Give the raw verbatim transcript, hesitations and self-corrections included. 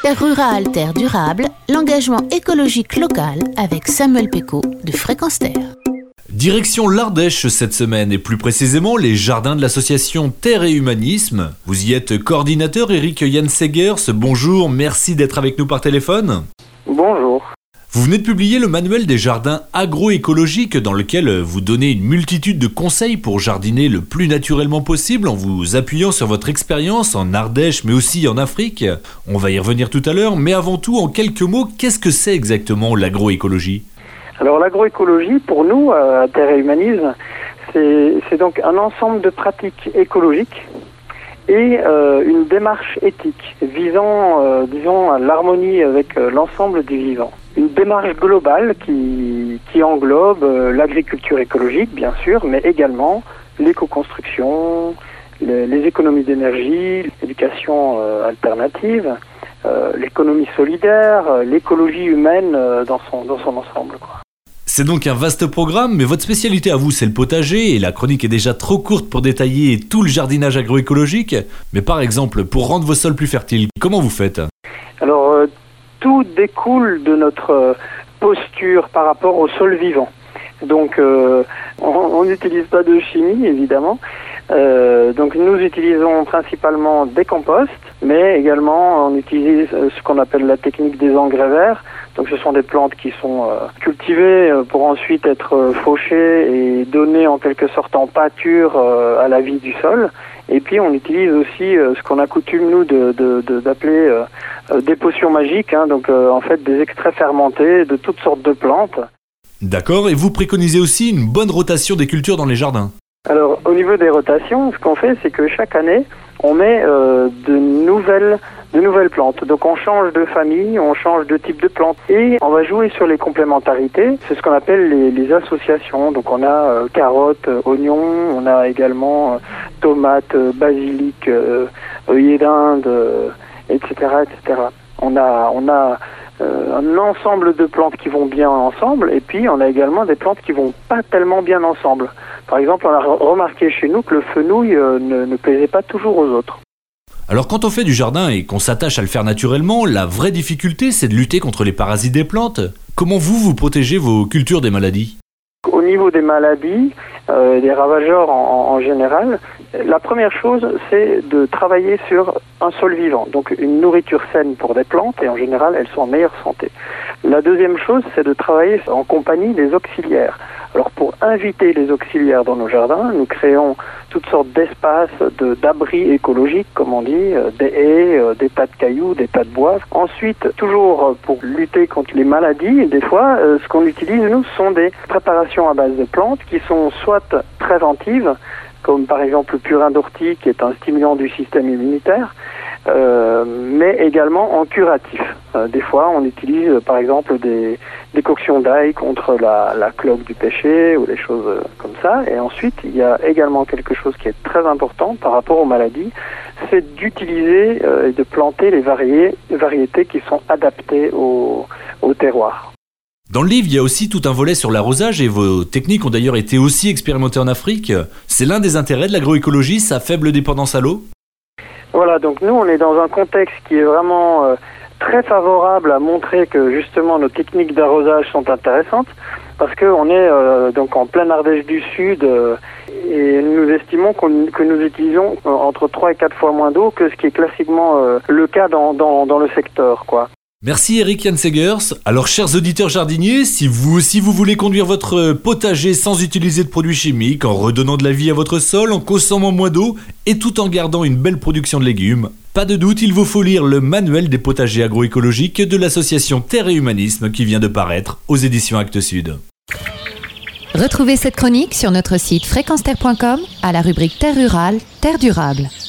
Terre rurale, terre durable, l'engagement écologique local avec Samuel Pécaud de Fréquence Terre. Direction l'Ardèche cette semaine et plus précisément les jardins de l'association Terre et Humanisme. Vous y êtes coordinateur Eric Jansegers. Bonjour, merci d'être avec nous par téléphone. Bonjour. Vous venez de publier le manuel des jardins agroécologiques dans lequel vous donnez une multitude de conseils pour jardiner le plus naturellement possible en vous appuyant sur votre expérience en Ardèche mais aussi en Afrique. On va y revenir tout à l'heure, mais avant tout, en quelques mots, qu'est-ce que c'est exactement l'agroécologie ? Alors l'agroécologie, pour nous, à Terre et Humanisme, c'est, c'est donc un ensemble de pratiques écologiques et euh, une démarche éthique visant, euh, disons, à l'harmonie avec euh, l'ensemble du vivant. Une démarche globale qui, qui englobe euh, l'agriculture écologique, bien sûr, mais également l'éco-construction, les, les économies d'énergie, l'éducation euh, alternative, euh, l'économie solidaire, euh, l'écologie humaine euh, dans son, dans son ensemble, quoi. C'est donc un vaste programme, mais votre spécialité à vous, c'est le potager, et la chronique est déjà trop courte pour détailler tout le jardinage agroécologique. Mais par exemple, pour rendre vos sols plus fertiles, comment vous faites ? Alors, euh, tout découle de notre euh, posture par rapport au sol vivant. Donc, euh, on n'utilise pas de chimie, évidemment. Euh, donc, nous utilisons principalement des composts, mais également on utilise ce qu'on appelle la technique des engrais verts. Donc, ce sont des plantes qui sont euh, cultivées pour ensuite être euh, fauchées et données en quelque sorte en pâture euh, à la vie du sol. Et puis, on utilise aussi euh, ce qu'on a coutume, nous, de, de, de, d'appeler euh, euh, des potions magiques, hein, donc euh, en fait des extraits fermentés de toutes sortes de plantes. D'accord, et vous préconisez aussi une bonne rotation des cultures dans les jardins ? Alors, au niveau des rotations, ce qu'on fait, c'est que chaque année, on met euh, de nouvelles de nouvelles plantes. Donc, on change de famille, on change de type de plante. Et on va jouer sur les complémentarités. C'est ce qu'on appelle les, les associations. Donc, on a euh, carottes, euh, oignons, on a également euh, tomates, euh, basilic, euh, œillets d'Inde, euh, et cetera, et cetera. On a, on a euh, un ensemble de plantes qui vont bien ensemble, et puis on a également des plantes qui vont pas tellement bien ensemble. Par exemple, on a remarqué chez nous que le fenouil euh, ne, ne plaisait pas toujours aux autres. Alors quand on fait du jardin et qu'on s'attache à le faire naturellement, la vraie difficulté c'est de lutter contre les parasites des plantes. Comment vous, vous protégez vos cultures des maladies ? Au niveau des maladies, euh, des ravageurs en, en général, la première chose c'est de travailler sur un sol vivant, donc une nourriture saine pour des plantes et en général elles sont en meilleure santé. La deuxième chose c'est de travailler en compagnie des auxiliaires. Alors pour inviter les auxiliaires dans nos jardins, nous créons toutes sortes d'espaces, de, d'abris écologiques, comme on dit, euh, des haies, euh, des tas de cailloux, des tas de bois. Ensuite, toujours pour lutter contre les maladies, des fois, euh, ce qu'on utilise, nous, sont des préparations à base de plantes qui sont soit préventives, comme par exemple le purin d'ortie, qui est un stimulant du système immunitaire, euh, mais également en curatif. Euh, des fois, on utilise euh, par exemple des décoctions d'ail contre la, la cloque du péché ou des choses euh, comme ça. Et ensuite, il y a également quelque chose qui est très important par rapport aux maladies, c'est d'utiliser euh, et de planter les variés, variétés qui sont adaptées au, au terroir. Dans le livre, il y a aussi tout un volet sur l'arrosage et vos techniques ont d'ailleurs été aussi expérimentées en Afrique. C'est l'un des intérêts de l'agroécologie, sa faible dépendance à l'eau ? Voilà, donc nous on est dans un contexte qui est vraiment euh, très favorable à montrer que justement nos techniques d'arrosage sont intéressantes parce qu'on est euh, donc en pleine Ardèche du Sud euh, et nous estimons qu'on, que nous utilisons euh, entre trois et quatre fois moins d'eau que ce qui est classiquement euh, le cas dans, dans, dans le secteur, quoi. Merci Eric Jansegers. Alors chers auditeurs jardiniers, si vous aussi vous voulez conduire votre potager sans utiliser de produits chimiques, en redonnant de la vie à votre sol, en consommant moins d'eau et tout en gardant une belle production de légumes, pas de doute, il vous faut lire le manuel des potagers agroécologiques de l'association Terre et Humanisme qui vient de paraître aux éditions Actes Sud. Retrouvez cette chronique sur notre site fréquence terre point com à la rubrique Terre rurale, terre durable.